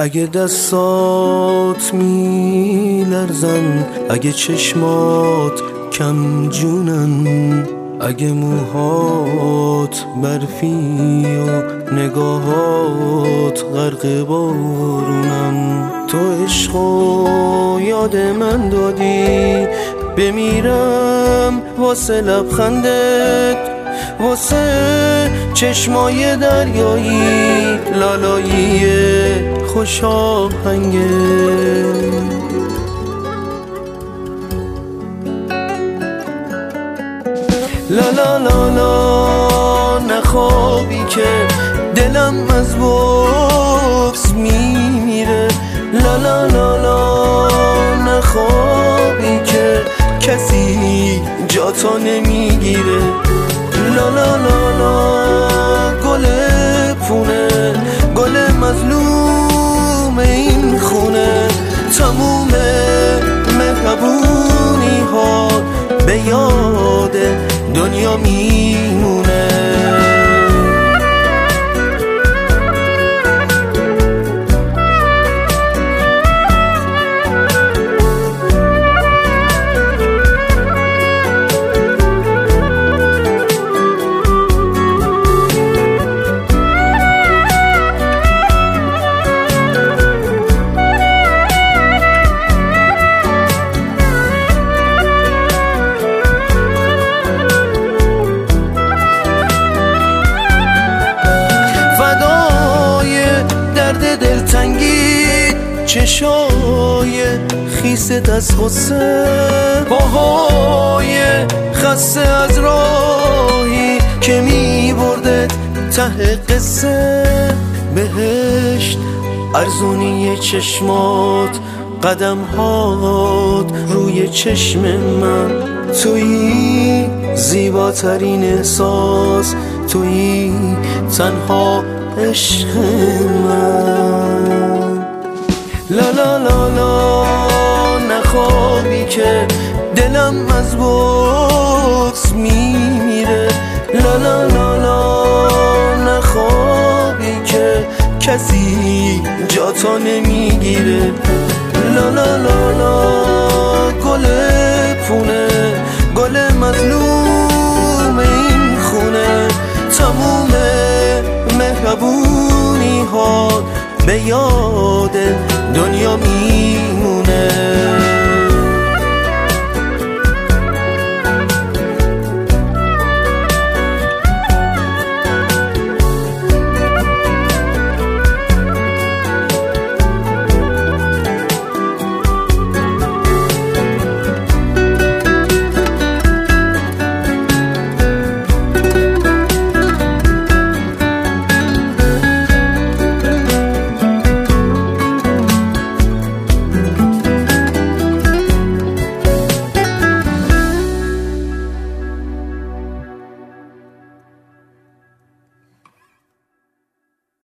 اگه دستات میلرزن، اگه چشمات کم جونن، اگه موهات برفی و نگاهات غرق بارونن، تو عشقو یاد من دادی، بمیرم واسه لبخندت، واسه چشمای دریایی لالایی خوش آهنگت. لا لا لا لا نخوابی که دلم از بغض میمیره، لا لا لا لا نخوابی که کسی جاتو نمیگیره، لا لا لا لا گل پونه، گل مظلوم این خونه، تموم مهربونی ها به یاد دنیا میمونه. چشای خیست از غصه، پاهای خسته از راهی که می بردت ته قصه، بهشت ارزونی چشمات، قدم هات روی چشم من، تویی زیباترین احساس، تویی تنها عشق من. لا لا لا لا نخوابی که دلم از بغض میمیره، لا لا لا لا نخوابی که کسی جاتو نمیگیره، لا لا لا لا گل پونه، گل مظلوم این خونه، تموم مهربونی ها به یاد دنیا می